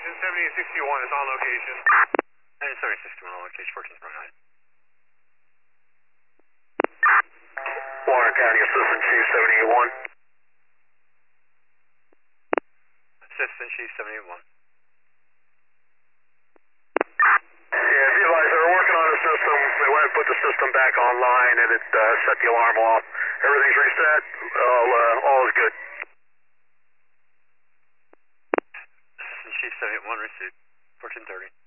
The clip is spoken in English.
Station 7061 is on location. And 7061 on location, 1429. Warren County Assistant Chief 781. Assistant Chief 781. Yeah, be advised, they were working on the system. They went and put the system back online, and it set the alarm off. Everything's reset. All is good. Assistant Chief 781 received, 1430.